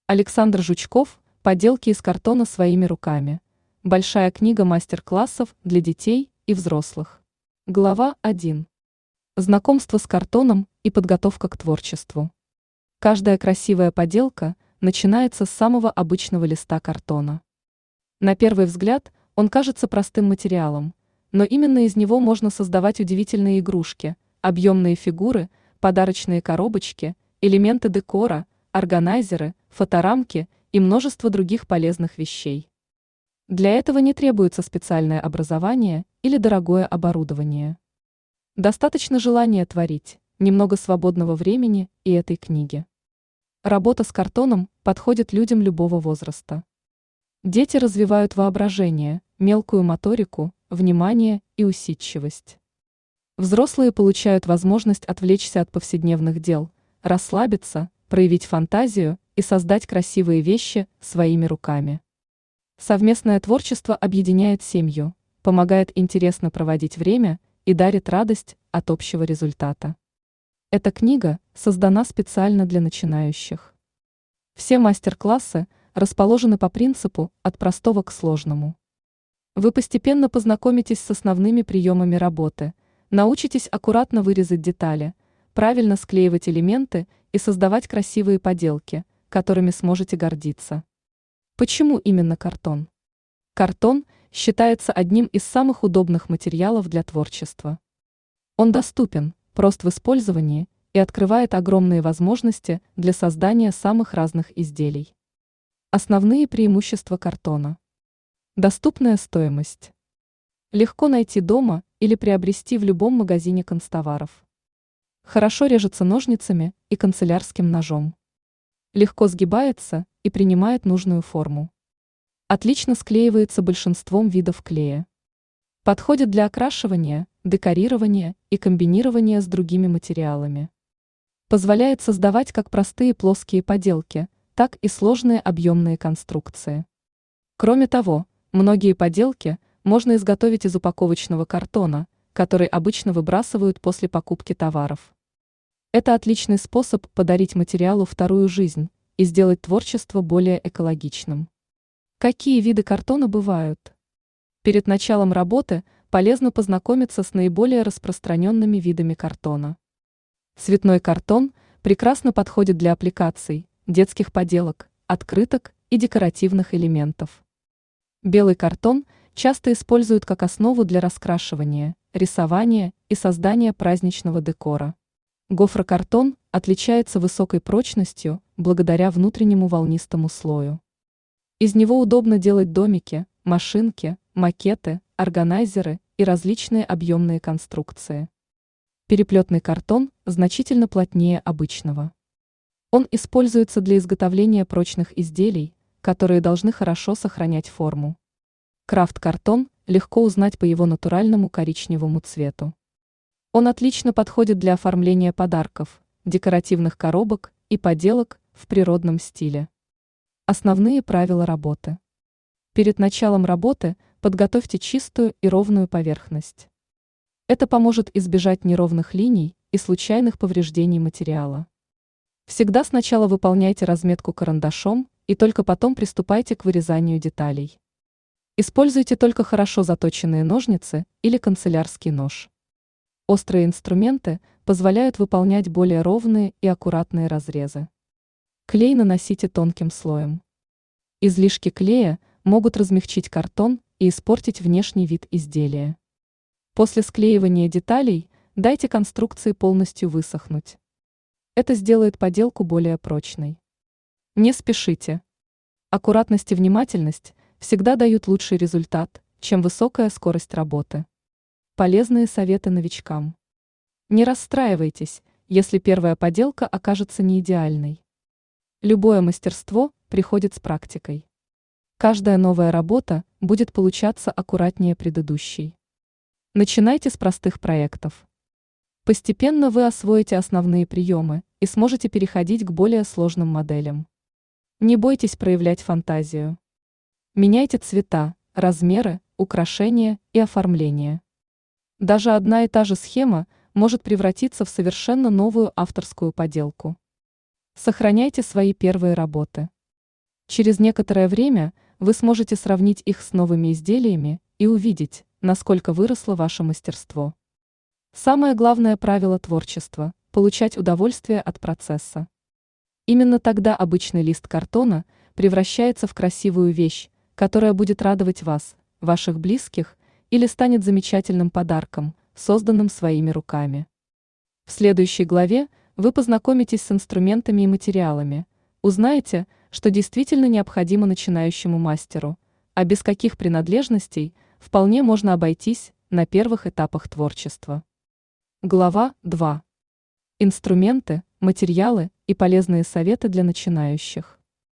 Александр Жучков «Поделки из картона своими руками». Большая книга мастер-классов для детей и взрослых. Глава 1. Знакомство с картоном и подготовка к творчеству. Каждая красивая поделка начинается с самого обычного листа картона. На первый взгляд он кажется простым материалом, но именно из него можно создавать удивительные игрушки, объемные фигуры, подарочные коробочки, элементы декора, органайзеры, фоторамки и множество других полезных вещей. Для этого не требуется специальное образование или дорогое оборудование. Достаточно желания творить, немного свободного времени и этой книги. Работа с картоном подходит людям любого возраста. Дети развивают воображение, мелкую моторику, внимание и усидчивость. Взрослые получают возможность отвлечься от повседневных дел, расслабиться, проявить фантазию и создать красивые вещи своими руками. Совместное творчество объединяет семью, помогает интересно проводить время и дарит радость от общего результата. Эта книга создана специально для начинающих. Все мастер-классы расположены по принципу «от простого к сложному». Вы постепенно познакомитесь с основными приемами работы, научитесь аккуратно вырезать детали, правильно склеивать элементы и создавать красивые поделки, которыми сможете гордиться. Почему именно картон? Картон считается одним из самых удобных материалов для творчества. Он доступен, прост в использовании и открывает огромные возможности для создания самых разных изделий. Основные преимущества картона. Доступная стоимость. Легко найти дома или приобрести в любом магазине канцтоваров. Хорошо режется ножницами и канцелярским ножом. Легко сгибается и принимает нужную форму. Отлично склеивается большинством видов клея. Подходит для окрашивания, декорирования и комбинирования с другими материалами. Позволяет создавать как простые плоские поделки, так и сложные объемные конструкции. Кроме того, многие поделки можно изготовить из упаковочного картона, который обычно выбрасывают после покупки товаров. Это отличный способ подарить материалу вторую жизнь и сделать творчество более экологичным. Какие виды картона бывают? Перед началом работы полезно познакомиться с наиболее распространенными видами картона. Цветной картон прекрасно подходит для аппликаций, детских поделок, открыток и декоративных элементов. Белый картон часто используют как основу для раскрашивания, рисования и создания праздничного декора. Гофрокартон отличается высокой прочностью благодаря внутреннему волнистому слою. Из него удобно делать домики, машинки, макеты, органайзеры и различные объемные конструкции. Переплетный картон значительно плотнее обычного. Он используется для изготовления прочных изделий, которые должны хорошо сохранять форму. Крафт-картон легко узнать по его натуральному коричневому цвету. Он отлично подходит для оформления подарков, декоративных коробок и поделок в природном стиле. Основные правила работы. Перед началом работы подготовьте чистую и ровную поверхность. Это поможет избежать неровных линий и случайных повреждений материала. Всегда сначала выполняйте разметку карандашом и только потом приступайте к вырезанию деталей. Используйте только хорошо заточенные ножницы или канцелярский нож. Острые инструменты позволяют выполнять более ровные и аккуратные разрезы. Клей наносите тонким слоем. Излишки клея могут размягчить картон и испортить внешний вид изделия. После склеивания деталей дайте конструкции полностью высохнуть. Это сделает поделку более прочной. Не спешите. Аккуратность и внимательность всегда дают лучший результат, чем высокая скорость работы. Полезные советы новичкам. Не расстраивайтесь, если первая поделка окажется не идеальной. Любое мастерство приходит с практикой. Каждая новая работа будет получаться аккуратнее предыдущей. Начинайте с простых проектов. Постепенно вы освоите основные приемы и сможете переходить к более сложным моделям. Не бойтесь проявлять фантазию. Меняйте цвета, размеры, украшения и оформление. Даже одна и та же схема может превратиться в совершенно новую авторскую поделку. Сохраняйте свои первые работы. Через некоторое время вы сможете сравнить их с новыми изделиями и увидеть, насколько выросло ваше мастерство. Самое главное правило творчества – получать удовольствие от процесса. Именно тогда обычный лист картона превращается в красивую вещь, которая будет радовать вас, ваших близких, или станет замечательным подарком, созданным своими руками. В следующей главе вы познакомитесь с инструментами и материалами, узнаете, что действительно необходимо начинающему мастеру, а без каких принадлежностей вполне можно обойтись на первых этапах творчества. Глава 2. Инструменты, материалы и полезные советы для начинающих.